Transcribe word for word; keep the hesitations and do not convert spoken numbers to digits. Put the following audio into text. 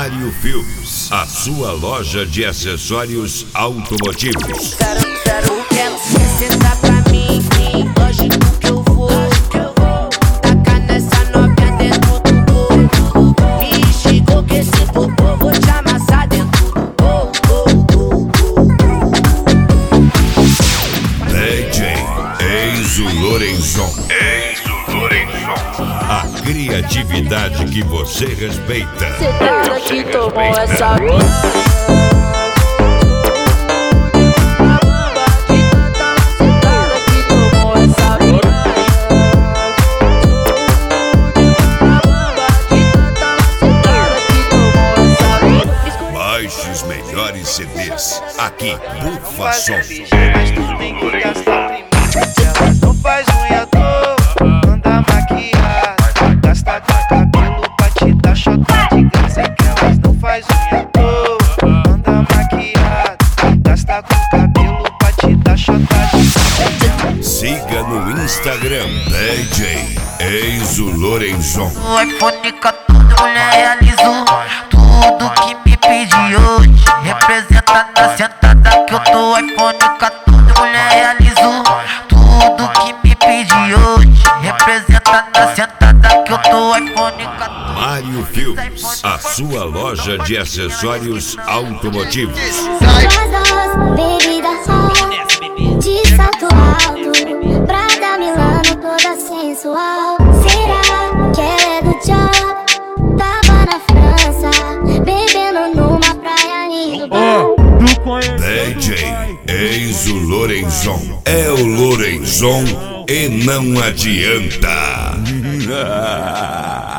Mário Filmes, a sua loja de acessórios automotivos. Senta pra mim, lógico que eu vou. Tacar nessa novinha dentro do gol. Me instigou que esse popô vou te amassar dentro do gol. D J Enzo Lorenzon. Enzo Lorenzon. A criatividade que você respeita. Cê tá que tomou essa vida. Baixe os melhores C Ds aqui, Bufa Som. Mas tu tem que gastar primeiro. Elas não faz unha à toa, anda maquiada. Gasta de cabelo pra te dar chota de graça. Que elas não faz unha à toa, anda maquiada. Gasta com cabelo pra te dar chota de graça. Siga no Instagram D J Enzo Lorenzon. O iPhone quatorze, mulher realizou tudo que me pediu. Representa na sentada que eu tô. iPhone quatorze, mulher realizou tudo que me pediu. Representa na sentada que eu tô. iPhone quatorze. Mário Filmes, a sua loja de acessórios automotivos. Bebida hot, de salto alto, Prada Milano toda sensual. Será que ela é do job? Tava na França, bebendo numa praia em Dubai. D J Enzo Lorenzon. É o Lorenzon e não adianta.